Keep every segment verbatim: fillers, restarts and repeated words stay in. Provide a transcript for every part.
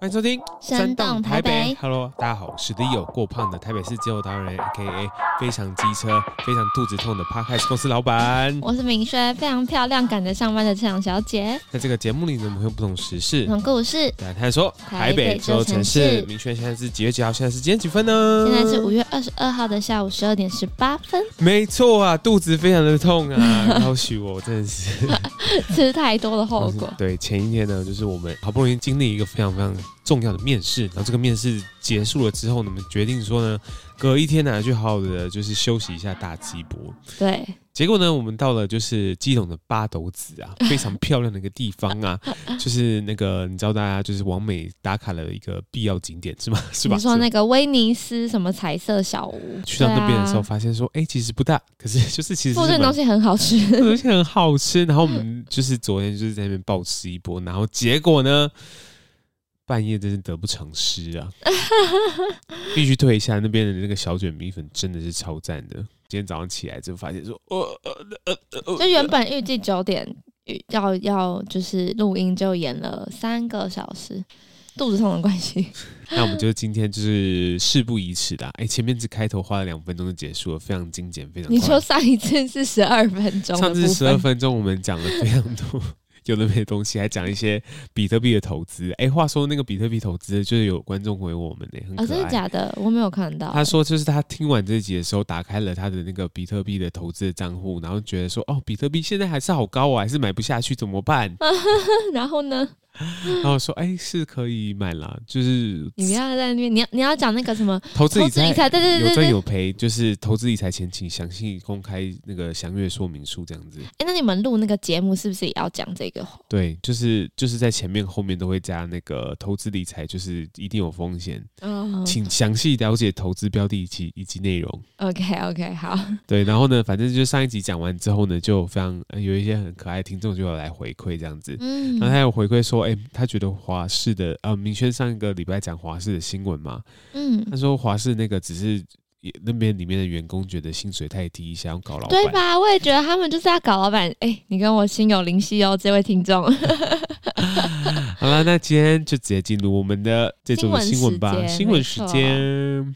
欢迎收听生动台北。 Hello， 大家好，我是 Leo， 过胖的台北市街头达人 A K A 非常机车、非常肚子痛的 Podcast 公司老板。 我是明轩，非常漂亮、赶着上班的车长小姐。 在这个节目里呢，我们会用不同时事、 不同故事来探索台北这座城市。明轩现在是几月几号？现在是几点几分呢？ 现在是五月二十二号的下午十二点十八分。 没错啊，肚子非常的痛啊，要许我真的是吃太多的后果。 对，前一天呢，就是我们好不容易经历一个非常非常重要的面试，然后这个面试结束了之后呢，我们决定说呢，隔一天呢去好好的就是休息一下大鸡脖。 对， 结果呢，我们到了就是基隆的八斗子啊，非常漂亮的一个地方啊，就是那个你知道大家就是网美打卡了一个必要景点是吗？是吧？ 你说那个威尼斯什么彩色小屋， 去到那边的时候发现说，哎、欸，其实不大，可是就是其实附近东西很好吃， 东西很好吃。然后我们就是昨天就是在那边暴吃一波，然后结果呢？半夜真是得不偿失啊！必须推一下那边的那个小卷米粉，真的是超赞的。今天早上起来之后发现说，呃呃呃呃， 就原本预计九点要要就是录音，就延了三个小时，肚子痛的关系。 那我们就今天就是事不宜迟的、啊，哎、欸，前面只开头花了两分钟就结束了，非常精简，非常快。 你说上一次是十二分钟， 上次十二分钟我们讲了非常多。有的没的东西，还讲一些比特币的投资。哎，话说那个比特币投资，就是有观众回我们呢、欸，很可爱。哦， 真的假的？我没有看到。 他说，就是他听完这集的时候，打开了他的那个比特币的投资的账户，然后觉得说，哦，比特币现在还是好高哦，还是买不下去，怎么办？ 然后呢？ 然后说，哎、欸，是可以买啦，就是你不要在那边，你要你要讲那个什么投资理财， 对对对对， 有赚有赔，就是投资理财前请详细公开那个详阅说明书这样子。 哎、欸，那你们录那个节目是不是也要讲这个？ 对，就是就是在前面后面都会加那个投资理财，就是一定有风险，哦、请详细了解投资标的以及以及内容。 OK OK， 好。 对，然后呢，反正就上一集讲完之后呢，就非常、呃、有一些很可爱的听众就有来回馈这样子，嗯，然后他有回馈说。欸、他觉得华视的呃，明轩上一个礼拜讲华视的新闻嘛，嗯，他说华视那个只是那边里面的员工觉得薪水太低，想要搞老板， 对吧？我也觉得他们就是要搞老板。哎、欸，你跟我心有灵犀哦，这位听众。 好了，那今天就直接进入我们的这周的新闻吧。新闻时间，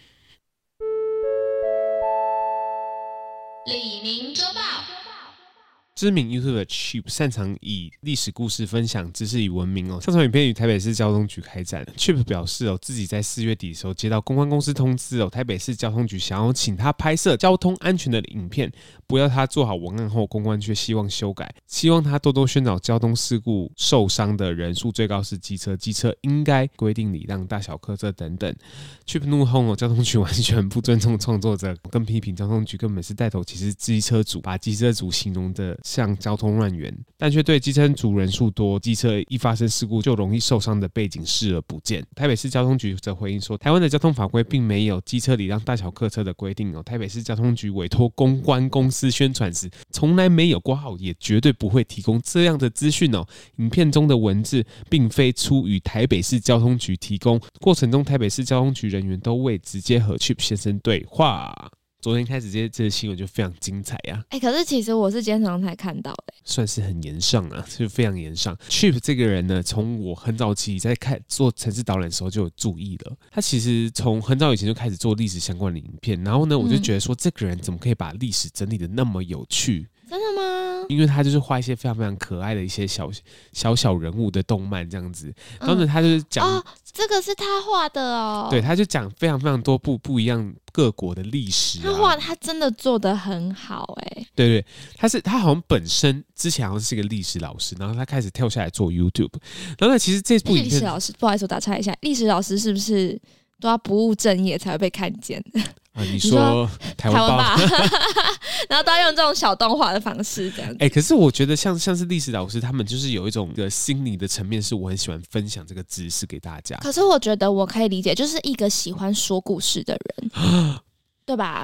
李明周报。 知名 YouTuber Chip 擅长以历史故事分享知识以闻名哦。上传影片与台北市交通局开展。Chip 表示哦，自己在四月底的时候接到公关公司通知哦，台北市交通局想要请他拍摄交通安全的影片，不要他做好文案后，公关却希望修改，希望他多多宣导交通事故受伤的人数最高是机车，机车应该规定礼让大小客车等等。Chip 怒轰哦，交通局完全不尊重创作者，更批评交通局根本是带头歧视机车主，把机车主形容的像交通乱源，但却对机车主人数多、机车一发生事故就容易受伤的背景视而不见。台北市交通局则回应说，台湾的交通法规并没有机车礼让大小客车的规定哦。台北市交通局委托公关公司宣传时，从来没有挂号，也绝对不会提供这样的资讯哦。影片中的文字并非出于台北市交通局提供，过程中台北市交通局人员都未直接和 Chip 先生对话。昨天开始这这个新闻就非常精彩啊！ 哎、欸，可是其实我是今天早上才看到的， 算是很炎上啊，就非常炎上。Chip 这个人呢，从我很早期在看做城市导览的时候就有注意了。他其实从很早以前就开始做历史相关的影片，然后呢，我就觉得说，这个人怎么可以把历史整理的那么有趣？ 真的吗？ 因为他就是画一些非常非常可爱的一些小小小人物的动漫这样子，然后呢，他就是讲、 嗯、哦，这个是他画的哦， 对，他就讲非常非常多部不一样各国的历史、啊， 他画他真的做得很好哎、欸， 对对，他是他好像本身之前好像是一个历史老师，然后他开始跳下来做 YouTube， 然后呢，其实这部影片历史老师，不好意思，我打岔一下，历史老师是不是都要不务正业才会被看见？ 啊，你说台湾吧， 然后都要用这种小动画的方式这样子。 哎、欸，可是我觉得像像是历史老师，他们就是有一种的心理的层面，是我很喜欢分享这个知识给大家。 可是我觉得我可以理解，就是一个喜欢说故事的人，对吧？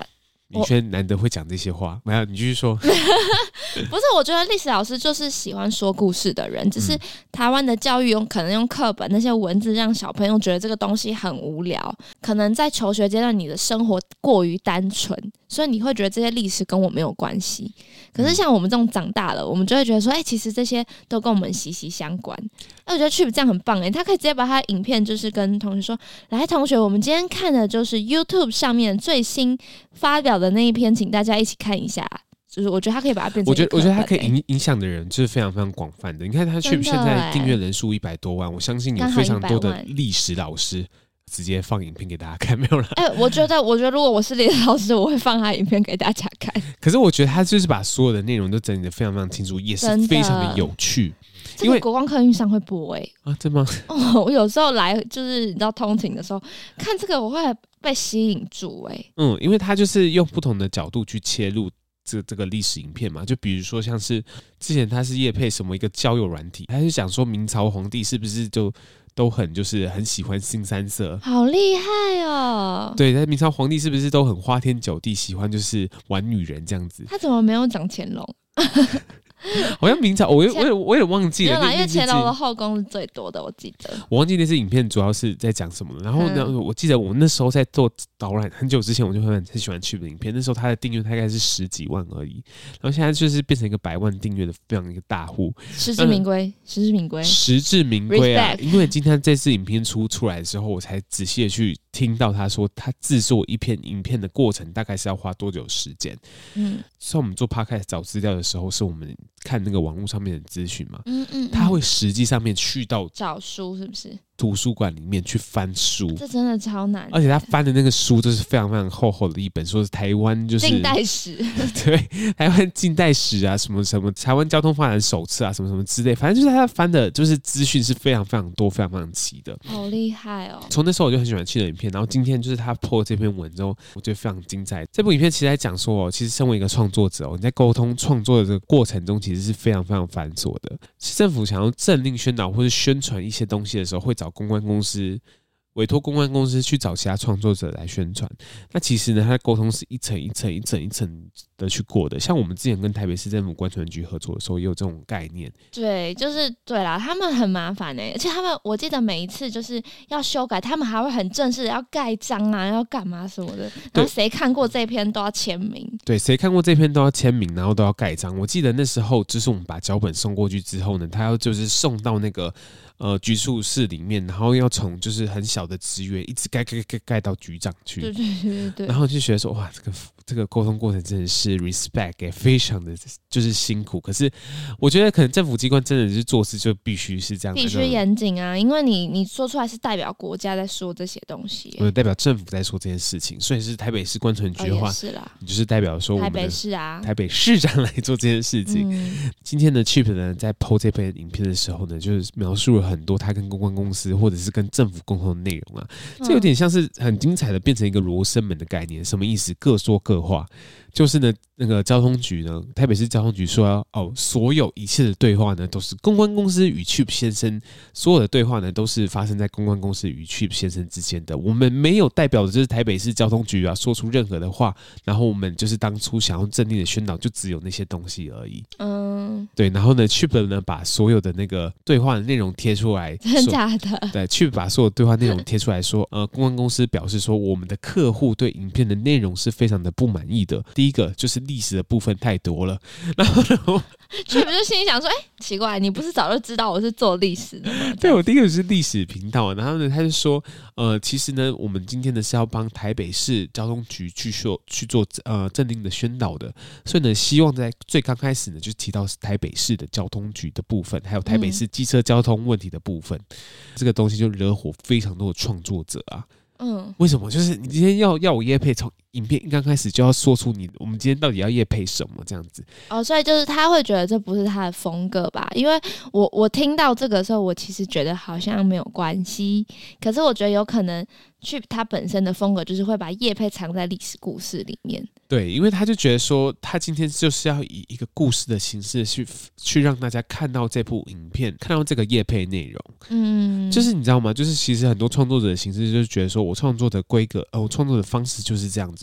李轩难得会讲这些话，没有，你继续说。 不是，我觉得历史老师就是喜欢说故事的人，只是台湾的教育用可能用课本那些文字让小朋友觉得这个东西很无聊，可能在求学阶段你的生活过于单纯，所以你会觉得这些历史跟我没有关系。可是像我们这种长大了，我们就会觉得说，哎、欸，其实这些都跟我们息息相关。那我觉得 Chip 这样很棒哎、欸，他可以直接把他的影片就是跟同学说，来同学，我们今天看的就是 YouTube 上面最新发表的那一篇，请大家一起看一下。就是我觉得他可以把它变成一个课本、欸， 我觉得我觉得他可以影影响的人就是非常非常广泛的。你看他 Chip 现在订阅人数一百多万，我相信有非常多的历史老师直接放影片给大家看，没有啦。 哎、欸，我觉得，我觉得如果我是历史老师，我会放他影片给大家看。 可是我觉得他就是把所有的内容都整理得非常非常清楚，也是非常的有趣。 这个国光客运上会播哎、 欸、啊，真吗？ 哦，我有时候来就是你知道通勤的时候看这个，我会被吸引住哎、欸。 嗯，因为他就是用不同的角度去切入这这个历史影片嘛，就比如说像是之前他是业配什么一个交友软体，他就讲说明朝皇帝是不是就都很就是很喜欢新三色， 好厉害哦！ 对，在明朝皇帝是不是都很花天酒地，喜欢就是玩女人这样子？ 他怎么没有讲乾隆？ 好像明朝，我我我我也忘记了， 没有啦，因为乾隆的后宫是最多的，我记得。 我忘记那支影片主要是在讲什么了。然后呢，嗯、我记得我那时候在做导览，很久之前我就很很喜欢Chip的影片。那时候他的订阅大概是十几万而已，然后现在就是变成一个百万订阅的非常一个大户， 实至名归，实至名归， 实至名归啊！因为今天这支影片出出来的时候，我才仔细的去听到他说，他制作一篇影片的过程大概是要花多久时间。嗯，像我们做 podcast 找资料的时候，是我们看那个网络上面的资讯嘛，嗯嗯，他会实际上面去到找书，是不是？ 图书馆里面去翻书， 这真的超难。 而且他翻的那个书都是非常非常厚厚的一本，说是台湾就是近代史， 对，台湾近代史啊，什么什么台湾交通发展手册啊，什么什么之类，反正就是他翻的，就是资讯是非常非常多、非常非常齐的， 好厉害哦！ 从那时候我就很喜欢Chip的影片，然后今天就是他 po 这篇文之后，我觉得非常精彩。这部影片其实在讲说，哦，其实身为一个创作者哦，你在沟通创作的这个过程中，其实是非常非常繁琐的。政府想要政令宣导或是宣传一些东西的时候，会找公关公司。委托公关公司去找其他创作者来宣传，那其实呢，他的沟通是一层一层、一层一层的去过的。像我们之前跟台北市政府观传局合作的时候，也有这种概念。 对，就是对啦，他们很麻烦哎、欸，而且他们我记得每一次就是要修改，他们还会很正式的要盖章啊，要干嘛什么的。然后谁看过这篇都要签名。对， 谁看过这篇都要签名，然后都要盖章。我记得那时候就是我们把脚本送过去之后呢，他要就是送到那个。呃，局处室里面，然后要从就是很小的职员一直盖盖盖盖到局长去， 对对对对， 然后就觉得说，哇，这个这个沟通过程真的是 respect， 也非常的就是辛苦。可是我觉得可能政府机关真的是做事就必须是这样的， 必须严谨啊，因为你你说出来是代表国家在说这些东西， 对，代表政府在说这件事情，所以是台北市观传局的话， 哦、是啦， 你就是代表说我们台北市啊， 台北市长来做这件事情。嗯、今天的 Chip 呢，在 po 这篇影片的时候呢，就是描述了很多他跟公关公司或者是跟政府沟通的内容啊，这有点像是很精彩的变成一个罗生门的概念。什么意思？各说各话。就是呢，那个交通局呢，台北市交通局说要哦，所有一切的对话呢，都是公关公司与 Chip 先生，所有的对话呢，都是发生在公关公司与 Chip 先生之间的。我们没有代表的就是台北市交通局啊，说出任何的话，然后我们就是当初想要镇定的宣导，就只有那些东西而已。嗯，对。然后呢 ，Chip 呢把所有的那个对话的内容贴出来， 真的假的？ 对 ，Chip 把所有对话内容贴出来说，呃，公关公司表示说，我们的客户对影片的内容是非常的不满意的。第一个就是历史的部分太多了，然后呢， 却不就心里想说，哎、欸，奇怪，你不是早就知道我是做历史的吗？ 对，我第一个是历史频道，然后呢，他就说，呃，其实呢，我们今天呢是要帮台北市交通局去说去做呃政令的宣导的，所以呢，希望在最刚开始呢，就提到是台北市的交通局的部分，还有台北市机车交通问题的部分，嗯、这个东西就惹火非常多的创作者啊。嗯，为什么？就是你今天要要我业配，从影片一刚开始就要说出你我们今天到底要业配什么这样子。 哦，所以就是他会觉得这不是他的风格吧？因为我我听到这个的时候，我其实觉得好像没有关系，可是我觉得有可能Chip他本身的风格就是会把业配藏在历史故事里面。 对，因为他就觉得说，他今天就是要以一个故事的形式去去让大家看到这部影片，看到这个业配内容。嗯，就是你知道吗？就是其实很多创作者的形式就是觉得说我创作的规格，呃，我创作的方式就是这样子，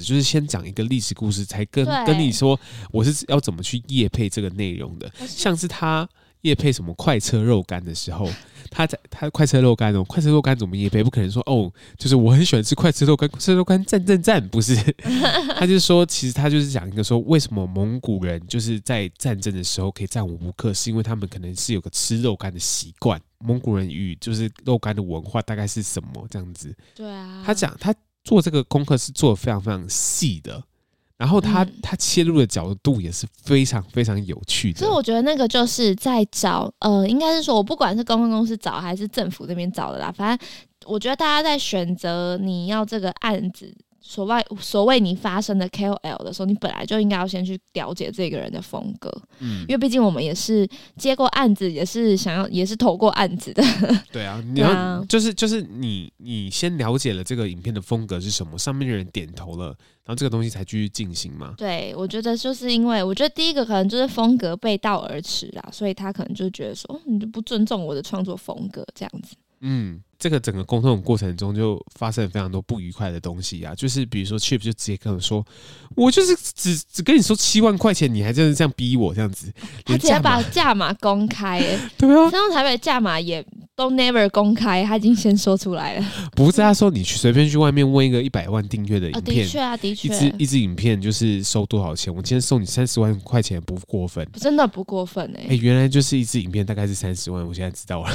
子，就是先讲一个历史故事，才跟跟你说我是要怎么去业配这个内容的。像是他业配什么快车肉干的时候，他在他快车肉干哦，快车肉干怎么业配？不可能说哦，就是我很喜欢吃快车肉干，快车肉干赞赞赞，不是？他就是说，其实他就是讲一个说，为什么蒙古人就是在战争的时候可以战无不克，是因为他们可能是有个吃肉干的习惯。蒙古人与就是肉干的文化大概是什么这样子？ 对啊， 他讲他做这个功课是做得非常非常细的。然后他、嗯、他切入的角度也是非常非常有趣的， 所以我觉得那个就是在找，呃，应该是说我不管是公关公司找还是政府这边找的啦，反正我觉得大家在选择你要这个案子。所谓所谓你发生的 K O L 的时候，你本来就应该要先去了解这个人的风格，嗯，因为毕竟我们也是接过案子，也是想要也是投过案子的。 对啊，你要、啊、就是就是你你先了解了这个影片的风格是什么，上面的人点头了，然后这个东西才继续进行嘛。 对，我觉得就是因为我觉得第一个可能就是风格背道而驰啦，所以他可能就觉得说，哦，你就不尊重我的创作风格这样子。 嗯，这个整个沟通的过程中就发生了非常多不愉快的东西啊，就是比如说 Chip 就直接跟我说，我就是只只跟你说七万块钱，你还真的这样逼我这样子， 他直接把价码公开、欸， 对啊， 像台北价码也都 never 公开，他已经先说出来了。 不是他说你去随便去外面问一个一百万订阅的影片， 的确啊，的确， 一支一支影片就是收多少钱？我今天送你三十万块钱不过分， 真的不过分哎、欸欸！原来就是一支影片大概是三十万，我现在知道了。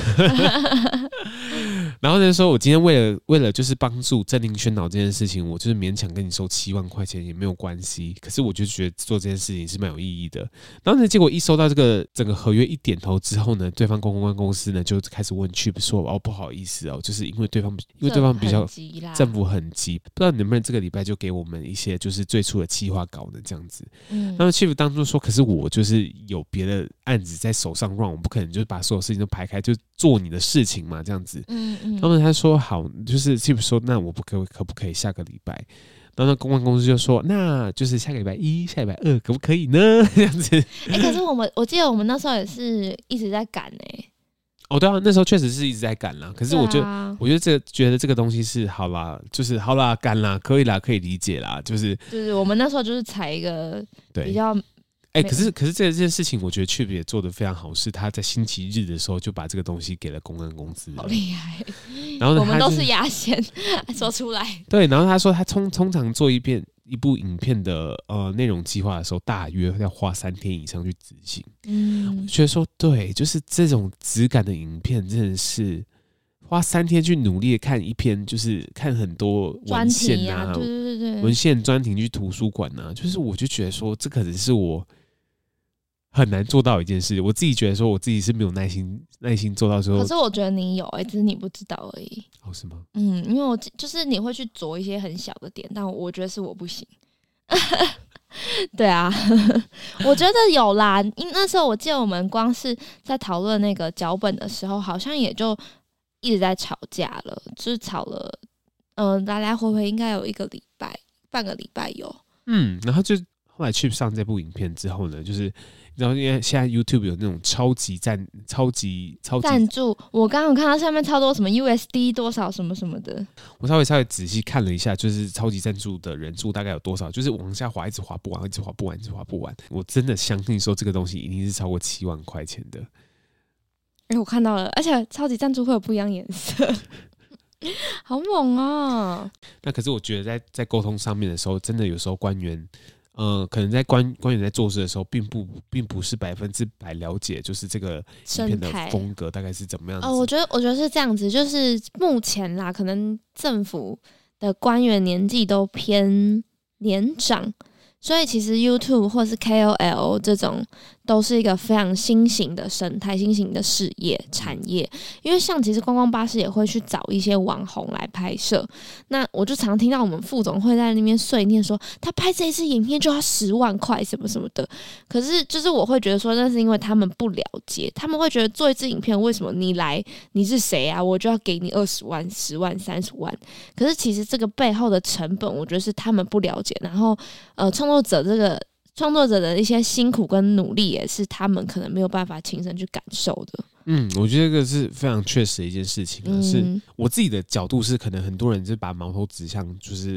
然后呢，说我今天为了为了就是帮助政令宣导这件事情，我就是勉强跟你收七万块钱也没有关系。可是我就觉得做这件事情是蛮有意义的。然后呢，结果一收到这个整个合约一点头之后呢，对方公关公司呢就开始问 Chip 说：“哦，不好意思哦，就是因为对方因为对方比较政府很急，不知道能不能这个礼拜就给我们一些就是最初的企划稿呢？这样子。”嗯，那么 Chip 当初说：“可是我就是有别的案子在手上 run， 我不可能就是把所有事情都排开，就做你的事情嘛，这样子。”嗯嗯。然后他说：“好，就是 Chip 说，那我不可可不可以下个礼拜？”然后那公关公司就说：“那就是下个礼拜一、下礼拜二可不可以呢？”这样子。 哎、欸，可是我们我记得我们那时候也是一直在赶哎、欸。 哦，对啊，那时候确实是一直在赶啦。可是我觉得，啊、我觉得这个觉得这个东西是好啦，就是好啦，赶啦，可以啦，可以理解啦，就是就是我们那时候就是采一个比较。 哎、欸，可是可是这件事情，我觉得 Chip 也做得非常好，是他在星期日的时候就把这个东西给了公关公司， 好厉害。 然后呢， 我们都是压线说出来。 对，然后他说他通通常做一遍一部影片的呃内容计划的时候，大约要花三天以上去执行。嗯，我觉得说对，就是这种质感的影片，真的是花三天去努力的看一篇，就是看很多文献啊， 啊对对对， 文献专题去图书馆啊，就是我就觉得说，这可能是我很难做到一件事。我自己觉得说，我自己是没有耐心耐心做到说。 可是我觉得你有哎、欸，只是你不知道而已。 哦，是吗？ 嗯，因为我就是你会去着一些很小的点，但我觉得是我不行。对啊，我觉得有啦。因那时候我记得我们光是在讨论那个脚本的时候，好像也就一直在吵架了，就是吵了，嗯、呃，来来回回应该有一个礼拜，半个礼拜有。 嗯，然后就后来 Chip 上这部影片之后呢，就是然后因为现在 YouTube 有那种超级赞、超级超级赞助，我刚刚有看到下面超多什么 U S D 多少什么什么的， 我稍微稍微仔细看了一下，就是超级赞助的人数大概有多少，就是往下滑，一直滑不完，一直滑不完，一直滑不完。我真的相信说这个东西一定是超过七万块钱的。 哎、欸，我看到了，而且超级赞助会有不一样颜色。好猛啊！ 那可是我觉得在在沟通上面的时候，真的有时候官员，呃，可能在官官员在做事的时候，并不并不是百分之百了解，就是这个影片的风格大概是怎么样子。 哦，我觉得我觉得是这样子，就是目前啦，可能政府的官员年纪都偏年长。所以其实 YouTube 或是 K O L 这种都是一个非常新型的生态、新型的事业产业。因为像其实观光巴士也会去找一些网红来拍摄，那我就常听到我们副总会在那边碎念说，他拍这一支影片就要十万块什么什么的。可是就是我会觉得说，那是因为他们不了解，他们会觉得做一支影片，为什么你来你是谁啊？我就要给你二十万、十万、三十万。可是其实这个背后的成本，我觉得是他们不了解，然后呃创作者这个创作者的一些辛苦跟努力，也是他们可能没有办法亲身去感受的。 嗯，我觉得这个是非常确实的一件事情、啊嗯、是我自己的角度是，可能很多人就把矛头指向就是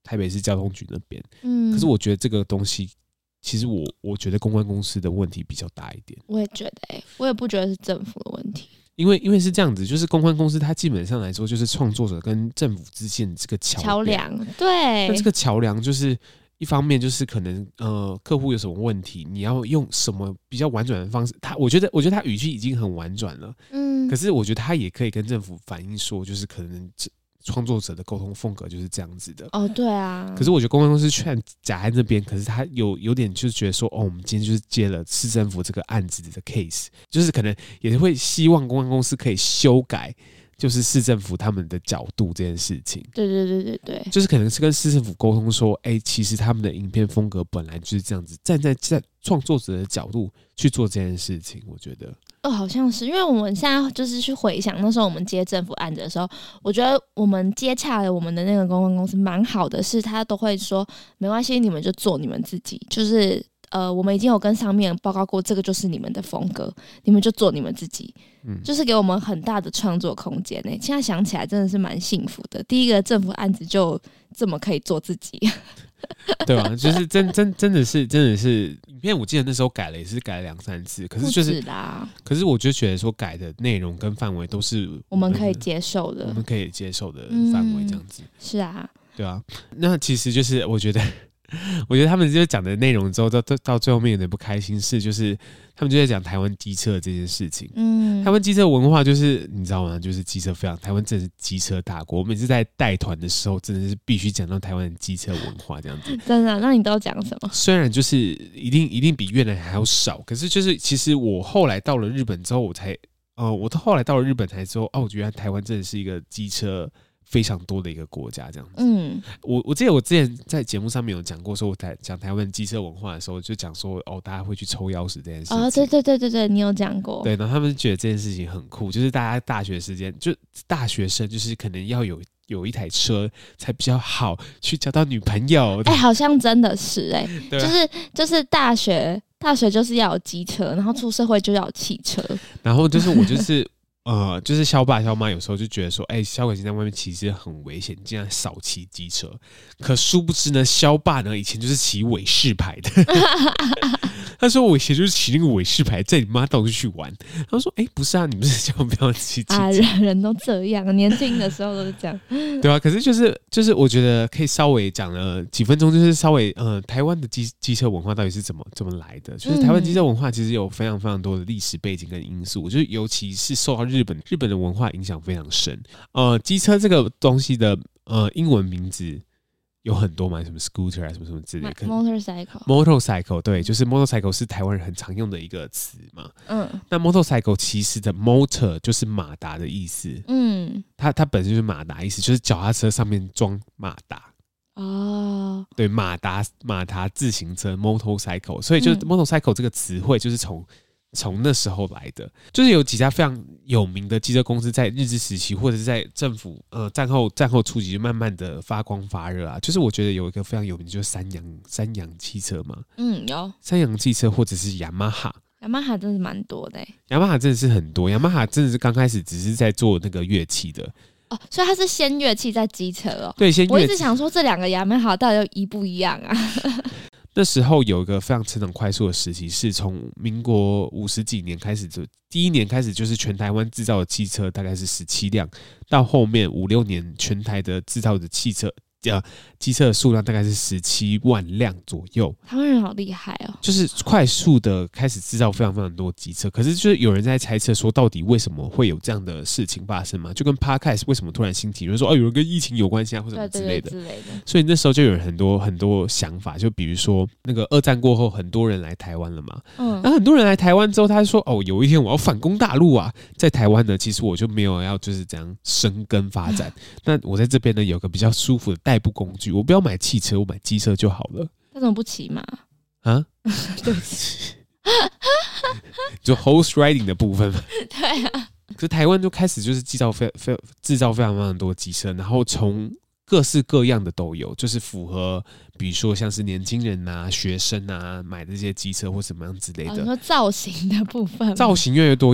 台北市交通局那边。 嗯， 可是我觉得这个东西，其实我我觉得公关公司的问题比较大一点。 我也觉得、欸，我也不觉得是政府的问题。 因为因为是这样子，就是公关公司它基本上来说就是创作者跟政府之间的这个桥梁。 对， 那这个桥梁就是一方面就是可能呃客户有什么问题，你要用什么比较婉转的方式，他我觉得我觉得他语气已经很婉转了，嗯，可是我觉得他也可以跟政府反映说，就是可能创作者的沟通风格就是这样子的。 哦，对啊。 可是我觉得公关公司劝假在那边，可是他有有点就是觉得说，哦，我们今天就是接了市政府这个案子的 case， 就是可能也会希望公关公司可以修改，就是市政府他们的角度这件事情。 对对对对对， 就是可能是跟市政府沟通说，哎、欸，其实他们的影片风格本来就是这样子，站在在创作者的角度去做这件事情，我觉得。 哦，好像是，因为我们现在就是去回想那时候我们接政府案子的时候，我觉得我们接洽了我们的那个公关公司蛮好的，是他都会说没关系，你们就做你们自己，就是呃，我们已经有跟上面报告过，这个就是你们的风格，你们就做你们自己，嗯，就是给我们很大的创作空间呢。现在想起来真的是蛮幸福的，第一个政府案子就这么可以做自己。 对吧？就是真真真的是真的是影片，我记得那时候改了也是改了两三次，可是就是可是我就觉得说改的内容跟范围都是我们可以接受的， 我们可以接受的范围，这样子、嗯。 是啊， 对啊。那其实就是我觉得，我觉得他们就讲的内容之后，到到最后面有点不开心，是就是他们就在讲台湾机车这件事情。嗯，台湾机车文化就是你知道吗？就是机车非常，台湾真的是机车大国。我每次在带团的时候，真的是必须讲到台湾的机车文化这样子。 真的？那你都讲什么？ 虽然就是一定一定比越南还要少，可是就是其实我后来到了日本之后，我才呃，我后来到了日本才知道，哦，我觉得台湾真的是一个机车非常多的一个国家，这样子。嗯，我我记得我之前在节目上面有讲过，说我在讲台湾机车文化的时候，就讲说哦，大家会去抽钥匙这件事情。 哦，对对对对对，你有讲过。 对，然后他们觉得这件事情很酷，就是大家大学时间，就大学生就是可能要有有一台车才比较好去交到女朋友。 哎、欸，好像真的是哎、欸啊，就是就是大学大学就是要有机车，然后出社会就要有汽车。 然后就是我就是。呃，就是肖爸肖妈有时候就觉得说，哎、欸，肖伟现在外面骑车很危险，竟然少骑机车。可殊不知呢，肖爸呢以前就是骑伟士牌的。他说我以前就是骑那个伟士牌，载你妈到处去玩。他说，哎、欸，不是啊，你不是叫我不要骑机车啊？ 人人都这样，年轻的时候都是这样。 对啊，可是就是就是，我觉得可以稍微讲了几分钟，就是稍微呃，台湾的机机车文化到底是怎么怎么来的？就是台湾机车文化其实有非常非常多的历史背景跟因素，就是尤其是受到日本日本的文化影响非常深。呃，机车这个东西的呃英文名字有很多嘛，什么 scooter 啊，什么什么之类的。 motorcycle motorcycle 对，就是 motorcycle 是台湾人很常用的一个词嘛。嗯，那 motorcycle 其实的 motor 就是马达的意思。嗯，它它本身就是马达意思，就是脚踏车上面装马达。哦，对，马达马达自行车 motorcycle， 所以就是 motorcycle 这个词汇就是从从那时候来的，就是有几家非常有名的机车公司在日治时期或者是在政府呃战后战后初期就慢慢的发光发热啊。就是我觉得有一个非常有名的就是三洋三洋汽车嘛，嗯，有三洋汽车或者是雅马哈。 雅马哈真的是蛮多的、欸， 雅马哈真的是很多，雅马哈真的是刚开始只是在做那个乐器的。 哦，所以它是先乐器再机车哦。 对，先乐器。 我一直想说这两个雅马哈到底一不一样啊？ 那时候有一个非常成长快速的时期，是从民国五十几年开始，就第一年开始就是全台湾制造的汽车大概是十七辆，到后面五六年全台的制造的汽车呃机车的数量大概是十七万辆左右。 台湾人好厉害哦， 就是快速的开始制造非常非常多机车。可是就是有人在猜测说，到底为什么会有这样的事情发生嘛？就跟 Podcast 为什么突然兴起，就是说哦，有人跟疫情有关系啊，或者什么之类的。 对对对之类的。 所以那时候就有很多很多想法，就比如说那个二战过后，很多人来台湾了嘛。嗯。那很多人来台湾之后，他就说哦，有一天我要反攻大陆啊，在台湾呢，其实我就没有要就是这样生根发展。那我在这边呢，有个比较舒服的代步工具，我不要买汽车，我买机车就好了。 那怎么不骑马啊？ 对不起， 就 horse riding 的部分嘛。 对啊。 可是台湾就开始就是制造非非制造非常非常多机车，然后从各式各样的都有，就是符合比如说像是年轻人啊、学生啊买的这些机车或什么样之类的。 哦、你说造型的部分， 造型越来越多样。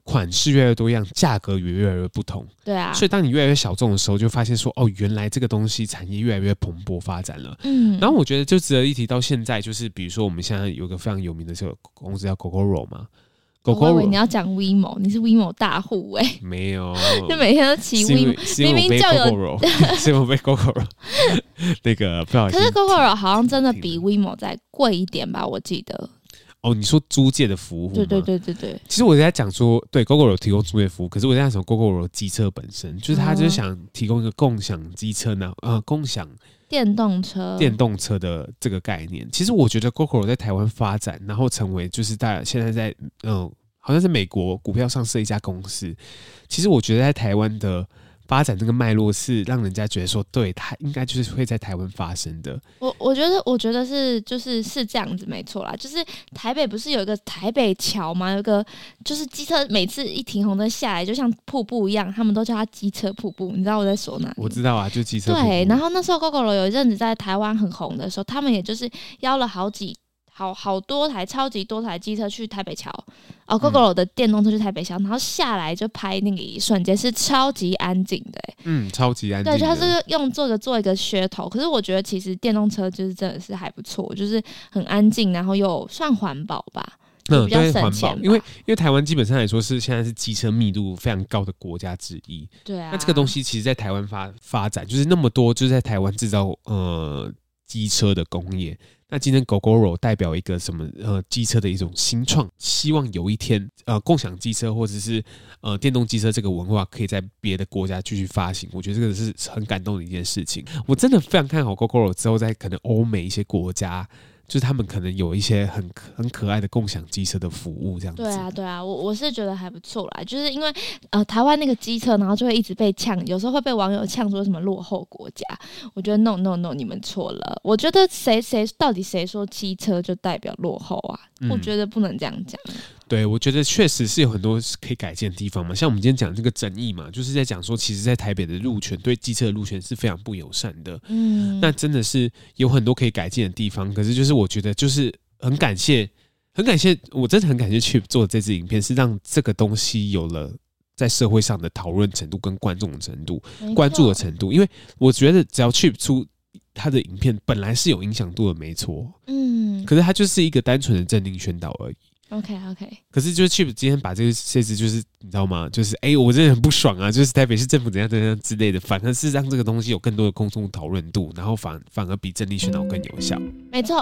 款式越来越多样，价格也越来越不同。 对啊， 所以当你越来越小众的时候，就发现说，哦，原来这个东西产业越来越蓬勃发展了。 嗯， 然后我觉得就值得一提到现在，就是比如说我们现在有个非常有名的这个公司叫 Gogoro 嘛。 我以为你要讲 WeMo， 你是 WeMo 大户哎、欸， 没有， 就每天都骑 WeMo， 明明就有， 是因为被 Gogoro 那个不好意思， 可是 Gogoro 好像真的比 WeMo 再贵一点吧？我记得。 哦，你说租借的服务吗？ 对对对对对。 其实我在讲说，对 Gogoro 提供租借服务，可是我在讲什么 Gogoro 机车本身，就是他就是想提供一个共享机车呢，呃，共享。 电动车， 电动车的这个概念，其实我觉得 Gogoro 在台湾发展，然后成为就是大现在在嗯，好像是美国股票上市的一家公司。其实我觉得在台湾的发展这个脉络是让人家觉得说，对，它应该就是会在台湾发生的。 我我觉得，我觉得是就是是这样子，没错啦。就是台北不是有一个台北桥吗？有一个就是机车每次一停红灯下来，就像瀑布一样，他们都叫它机车瀑布。你知道我在说哪里？ 我知道啊，就机车瀑布。 对，然后那时候 Gogoro 有一阵子在台湾很红的时候，他们也就是邀了好几。好好多台超级多台机车去台北桥哦 ，Gogoro 的电动车去台北桥，然后下来就拍那个一瞬间是超级安静的、欸， 嗯，超级安静。 对，它是用做个做一个噱头，可是我觉得其实电动车就是真的是还不错，就是很安静，然后又算环保吧。嗯，比较省钱， 因为因为台湾基本上来说是现在是机车密度非常高的国家之一。 对啊， 那这个东西其实在台湾发发展，就是那么多，就是在台湾制造呃机车的工业。那今天 Gogoro 代表一个什么呃机车的一种新创，希望有一天呃共享机车或者是呃电动机车这个文化可以在别的国家继续发行，我觉得这个是很感动的一件事情。我真的非常看好 Gogoro 之后在可能欧美一些国家。就是他们可能有一些很很可爱的共享机车的服务，这样子。 对啊，对啊，我我是觉得还不错啦。就是因为呃，台湾那个机车，然后就会一直被呛，有时候会被网友呛说什么落后国家。我觉得 no no no， 你们错了。我觉得谁谁到底谁说机车就代表落后啊？嗯、我觉得不能这样讲。 对，我觉得确实是有很多可以改进的地方嘛。像我们今天讲这个争议嘛，就是在讲说，其实在台北的路权对机车的路权是非常不友善的。嗯，那真的是有很多可以改进的地方。可是就是我觉得就是很感谢，很感谢，我真的很感谢 Chip 做这支影片，是让这个东西有了在社会上的讨论程度跟观众的程度、关注的程度。因为我觉得只要 Chip 出他的影片，本来是有影响度的，没错。嗯，可是它就是一个单纯的政令宣导而已。 OK OK， 可是就是 Chip 今天把这个设置，就是你知道吗？就是哎、欸，我真的很不爽啊！就是台北市政府怎样怎样之类的，反而是让这个东西有更多的公众讨论度，然后反反而比政令宣导更有效。 没错。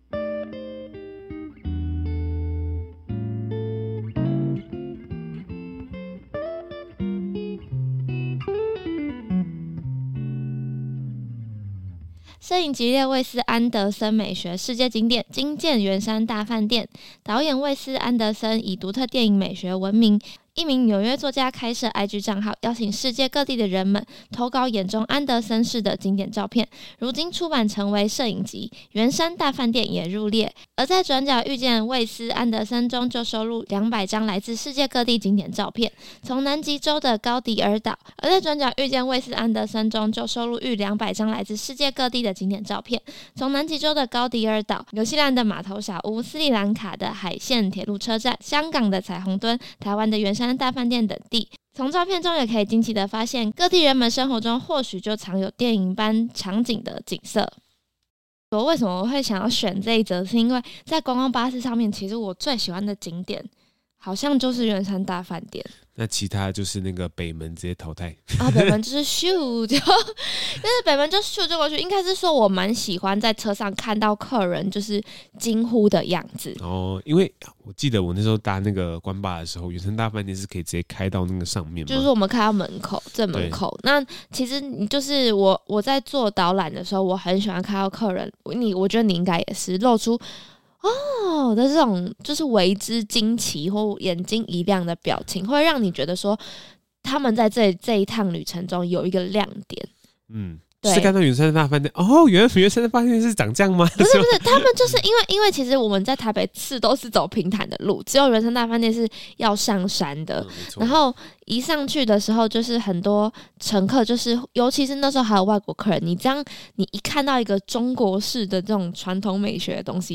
摄影吉列卫斯安德森美学世界经典金建圆山大饭店，导演卫斯安德森以独特电影美学闻名。一名纽约作家开设 I G 账号，邀请世界各地的人们投稿眼中安德森式的经典照片。如今出版成为摄影集，圆山大饭店也入列。而在转角遇见卫斯安德森中，就收录两百张来自世界各地经典照片，从南极洲的高迪尔岛。而在转角遇见卫斯安德森中，就收录逾两百张来自世界各地的经典照片，从南极洲的高迪尔岛、纽西兰的码头小屋、斯里兰卡的海线铁路车站、香港的彩虹墩、台湾的圆山大饭店等地。从照片中也可以惊奇地发现，各地人们生活中或许就藏有电影般场景的景色。我为什么会想要选这一则，是因为在观光巴士上面，其实我最喜欢的景点好像就是圆山大饭店。 那其他就是那个北门直接淘汰啊，北门就是咻就，但是北门就咻就过去。应该是说我蛮喜欢在车上看到客人就是惊呼的样子哦，因为我记得我那时候搭那个关巴的时候，圆山大饭店是可以直接开到那个上面嘛， 就是我们开到门口正门口。那其实你就是我我在做导览的时候，我很喜欢看到客人，你我觉得你应该也是露出。哦的这种就是为之惊奇或眼睛一亮的表情，会让你觉得说他们在这这一趟旅程中有一个亮点。嗯，对， 是看到圆山大饭店哦，原来圆山大饭店是长这样吗？ 不是不是，他们就是因为因为其实我们在台北市都是走平坦的路，只有圆山大饭店是要上山的。嗯、然后一上去的时候，就是很多乘客，就是尤其是那时候还有外国客人，你这样你一看到一个中国式的这种传统美学的东西。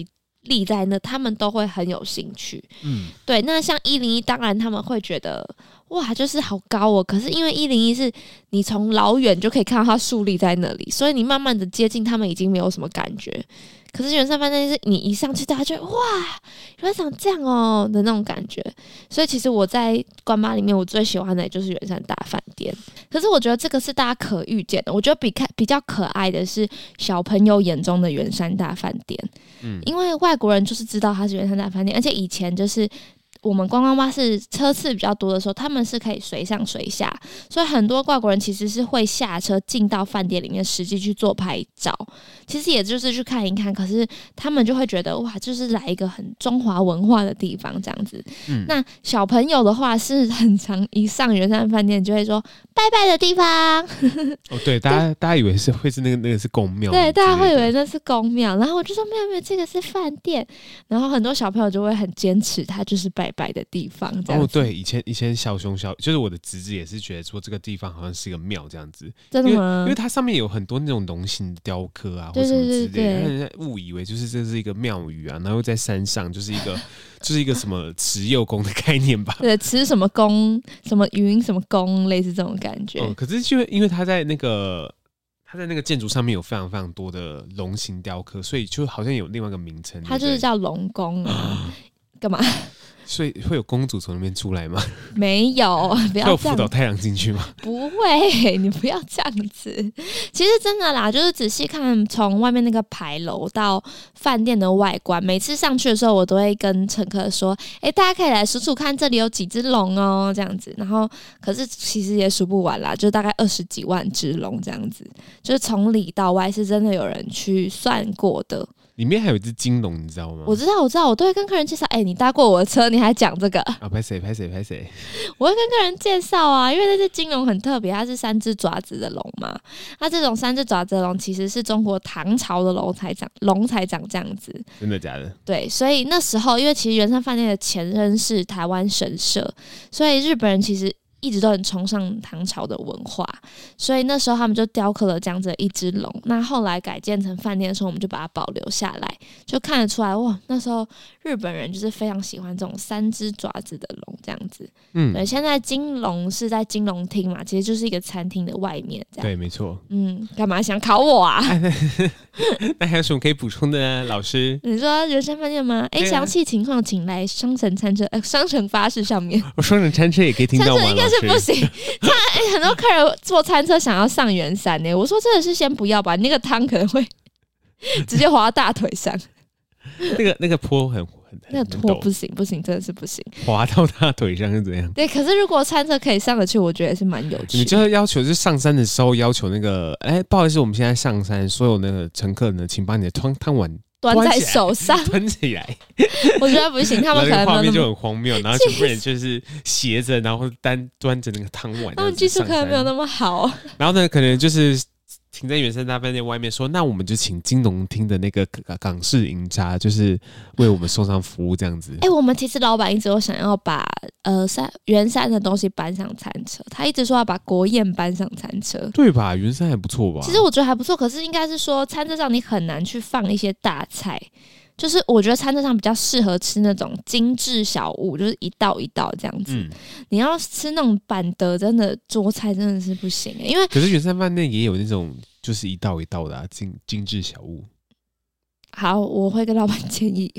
立在那，他们都会很有兴趣。嗯，对。那像一零一，当然他们会觉得哇，就是好高哦。可是因为一零一是你从老远就可以看到它竖立在那里，所以你慢慢的接近他们已经没有什么感觉。可是圆山饭店是你一上去，大家就会哇，原来长这样哦的那种感觉。所以其实我在关八里面，我最喜欢的也就是圆山大饭店。可是我觉得这个是大家可预见的。我觉得比看比较可爱的是小朋友眼中的圆山大饭店。嗯，因为外国人就是知道它是圆山大饭店，而且以前就是我们观光巴士车次比较多的时候，他们是可以随上随下，所以很多外国人其实是会下车进到饭店里面实际去做拍照，其实也就是去看一看，可是他们就会觉得哇，就是来一个很中华文化的地方这样子。嗯，那小朋友的话是很常一上圆山饭店就会说拜拜的地方。 哦，对，大家大家以为是会是那个那个是宫庙， 对，大家会以为那是宫庙，然后我就说没有没有，这个是饭店。然后很多小朋友就会很坚持，他就是拜拜的地方这样子。 哦，对，以前以前小熊小就是我的侄子也是觉得说这个地方好像是一个庙这样子。 真的吗？ 因为因为它上面有很多那种龙形雕刻啊，或什么之类的，让人家误以为就是这是一个庙宇啊，然后在山上就是一个就是一个什么持佑宫的概念吧？ 对，持什么宫什么云什么宫，类似这种感觉。 哦，可是就因为它在那个。它在那个建筑上面有非常非常多的龙形雕刻，所以就好像有另外一个名称， 它就是叫龙宫啊。干嘛？ 所以会有公主从那边出来吗？ 没有，不要这样。 会有辅导太阳进去吗？ 不会，你不要这样子。其实真的啦，就是仔细看从外面那个牌楼到饭店的外观，每次上去的时候，我都会跟乘客说：“哎、欸，大家可以来数数看，这里有几只龙哦。”这样子，然后可是其实也数不完啦，就大概二十几万只龙这样子，就是从里到外是真的有人去算过的。 里面还有一只金龙，你知道吗？ 我知道，我知道，我都会跟客人介绍。哎、欸，你搭过我的车，你还讲这个啊？拍谁？拍谁？拍谁？ 我会跟客人介绍啊，因为那只金龙很特别，它是三只爪子的龙嘛。那这种三只爪子的龙，其实是中国唐朝的龙才长，龙才长这样子。 真的假的？ 对，所以那时候，因为其实圆山饭店的前身是台湾神社，所以日本人其实一直都很崇尚唐朝的文化，所以那时候他们就雕刻了这样子的一只龙。那后来改建成饭店的时候，我们就把它保留下来，就看得出来哇，那时候日本人就是非常喜欢这种三只爪子的龙这样子。嗯，对，现在金龙是在金龙厅嘛，其实就是一个餐厅的外面这样。 对，没错。 嗯，干嘛想考我啊？ 那还有什么可以补充的呢，老师？ 你说圆山饭店吗？哎、欸，详细情况请来双城餐车呃双城巴士上面。 我双城餐车也可以听到吗？ 应该是不行。他、欸、很多客人坐餐车想要上圆山呢、欸，我说真的是先不要吧，你那个汤可能会直接滑到大腿上。 那个那个坡很很那个坡不行不行，真的是不行， 滑到大腿上是怎样？ 对，可是如果餐车可以上得去，我觉得也是蛮有趣的。 你就要要求就是上山的时候要求那个，哎、欸，不好意思，我们现在上山，所有那个乘客呢，请把你的汤汤碗端在手上， 端起来。 我觉得不行，他们可能画面就很荒谬，然后全部人就是斜着，然后单端着那个汤碗， 他们技术可能没有那么好。 然后呢，可能就是停在圆山大饭店外面说，那我们就请金龙厅的那个港式饮茶，就是为我们送上服务这样子。 哎、欸，我们其实老板一直有想要把呃山圆山的东西搬上餐车，他一直说要把国宴搬上餐车， 对吧？圆山还不错吧？ 其实我觉得还不错，可是应该是说餐车上你很难去放一些大菜。就是我觉得餐车上比较适合吃那种精致小物，就是一道一道这样子。嗯、你要吃那种板的，真的桌菜真的是不行、欸、因为可是圆山饭店也有那种就是一道一道的、啊、精精致小物。 好，我会跟老板建议。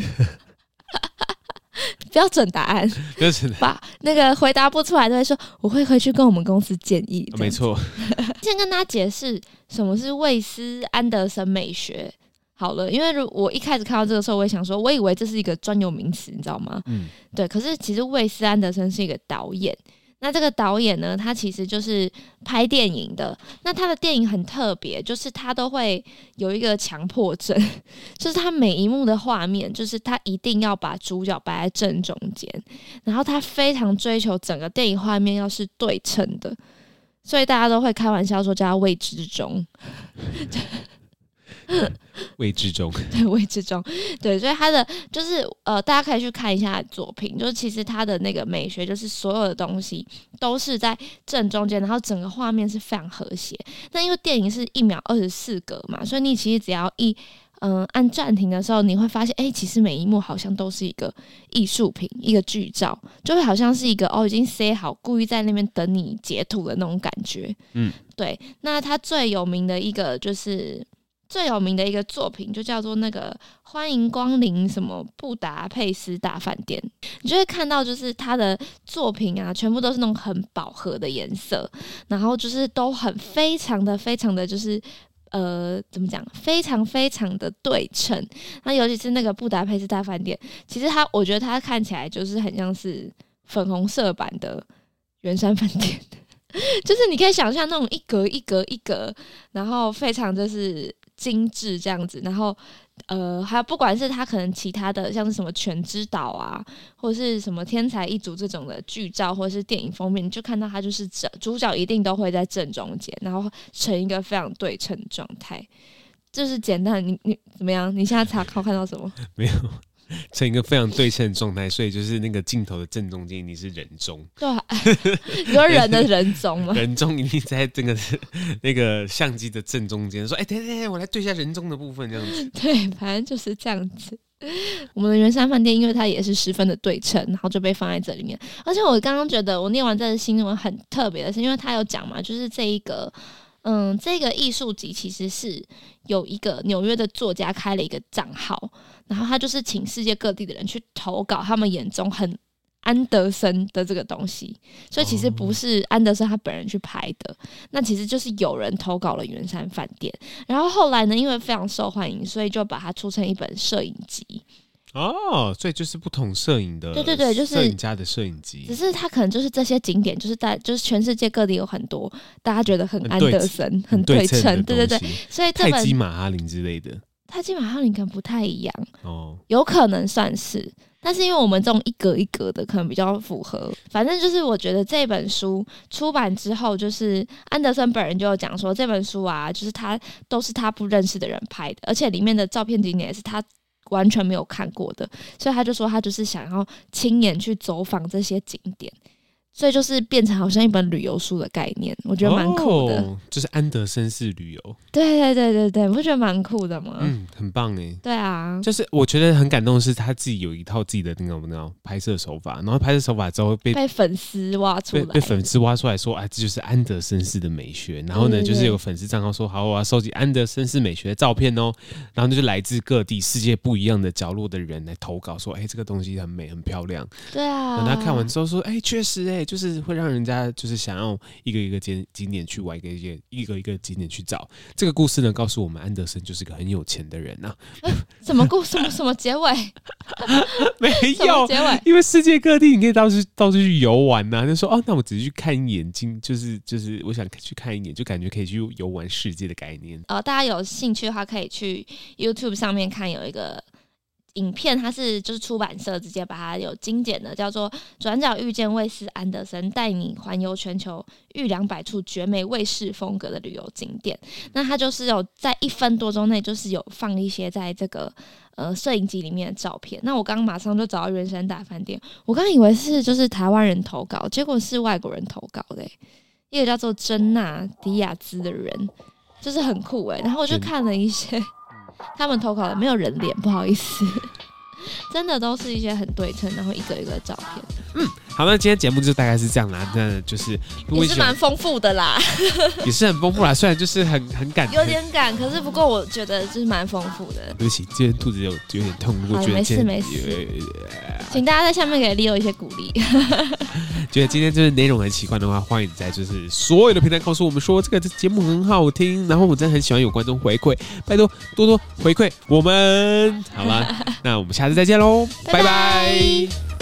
标准答案， 标准答案， 把那个回答不出来都会说，我会回去跟我们公司建议。 没错。 先跟大家解释什么是魏斯安德森美学。好了，因为我一开始看到这个时候，我也想说，我以为这是一个专有名词，你知道吗？嗯，对。可是其实魏斯安德森是一个导演，那这个导演呢，他其实就是拍电影的。那他的电影很特别，就是他都会有一个强迫症，就是他每一幕的画面，就是他一定要把主角摆在正中间，然后他非常追求整个电影画面要是对称的，所以大家都会开玩笑说叫他魏之中。 魏之中， 对，魏之中，对，所以他的就是呃，大家可以去看一下他的作品，就是其实他的那个美学，就是所有的东西都是在正中间，然后整个画面是非常和谐。那因为电影是一秒二十四格嘛，所以你其实只要一嗯、呃、按暂停的时候，你会发现，哎、欸，其实每一幕好像都是一个艺术品，一个剧照，就会好像是一个哦已经塞好，故意在那边等你截图的那种感觉。嗯，对。那他最有名的一个就是最有名的一个作品，就叫做那个欢迎光临什么布达佩斯大饭店。你就会看到，就是他的作品啊，全部都是那种很饱和的颜色，然后就是都很非常的非常的就是。呃，怎么讲？非常非常的对称。那尤其是那个布达佩斯大饭店，其实它，我觉得它看起来就是很像是粉红色版的圆山饭店，就是你可以想象那种一格一格一格，然后非常就是精致这样子，然后呃，还有不管是它可能其他的像是什么全知岛啊，或者是什么天才一族这种的剧照，或者是电影封面，你就看到它就是主角一定都会在正中间，然后成一个非常对称的状态。就是简单，你你怎么样？你现在查考看到什么？ 没有。成一个非常对称的状态，所以就是那个镜头的正中间你是人中， 对、啊，你说人的人中吗？ 人中一定在这个那个相机的正中间，说：“哎、欸，等等等，我来对一下人中的部分，这样子。” 对，反正就是这样子。我们的圆山饭店，因为它也是十分的对称，然后就被放在这里面。而且我刚刚觉得，我念完这个新闻很特别的是，因为他有讲嘛，就是这一个。嗯，这个艺术集其实是有一个纽约的作家开了一个账号，然后他就是请世界各地的人去投稿他们眼中很安德森的这个东西，所以其实不是安德森他本人去拍的，那其实就是有人投稿了圆山饭店，然后后来呢，因为非常受欢迎，所以就把它出成一本摄影集。 哦，所以就是不同摄影的， 对对对，就是摄影家的摄影集。 只是他可能就是这些景点，就是在就是全世界各地有很多大家觉得很安德森、很对称，对对对。所以这本泰姬玛哈林之类的， 泰姬玛哈林可能不太一样哦，有可能算是，但是因为我们这种一格一格的，可能比较符合。反正就是我觉得这本书出版之后，就是安德森本人就有讲说，这本书啊，就是他都是他不认识的人拍的，而且里面的照片景点也是他。完全没有看过的，所以他就说他就是想要亲眼去走访这些景点，所以就是变成好像一本旅游书的概念，我觉得蛮酷的、哦。 就是安德森式旅游， 对对对对对，你不觉得蛮酷的吗？ 嗯，很棒哎。对啊， 就是我觉得很感动的是他自己有一套自己的那种那种拍摄手法，然后拍摄手法之后被被粉丝挖出来， 被, 被粉丝挖出来说，哎，这就是安德森式的美学。然后呢，对对对，就是有个粉丝账号说，好，我要收集安德森式美学的照片哦。然后就是来自各地世界不一样的角落的人来投稿说，哎，这个东西很美很漂亮。 对啊， 然后他看完之后说，哎，确实哎，就是会让人家就是想要一个一个景景点去玩，一个一个一个一个景点去找。这个故事呢，告诉我们安德森就是个很有钱的人啊。 什么故事？什么什么结尾？ 没有结尾，因为世界各地你可以到处到处去游玩呐、啊。就说哦，那我只是去看一眼，就是就是我想去看一眼，就感觉可以去游玩世界的概念。 呃，大家有兴趣的话，可以去 YouTube 上面看有一个。影片它是就是出版社直接把它有精简的，叫做《转角遇见魏斯安德森，带你环游全球，逾两百处绝美卫视风格的旅游景点》。那它就是有在一分多钟内，就是有放一些在这个呃摄影机里面的照片。那我刚刚马上就找到圆山大饭店，我刚以为是就是台湾人投稿，结果是外国人投稿的、欸，一个叫做珍娜迪亚兹的人，就是很酷哎、欸。然后我就看了一些。他们投稿的没有人脸，不好意思，真的都是一些很对称，然后一个一个的照片。 嗯，好，那今天节目就大概是这样啦。那就是也是蛮丰富的啦， 也是很丰富啦。虽然就是很很赶， 有点赶，可是不过我觉得就是蛮丰富的。 对不起，今天肚子有有点痛，我觉得没事没事，请大家在下面给 Leo 一些鼓励。 觉得今天就是内容很奇怪的话，欢迎在就是所有的平台告诉我们说这个节目很好听，然后我真的很喜欢有观众回馈，拜托多多回馈我们，好吗？那我们下次再见喽，拜拜。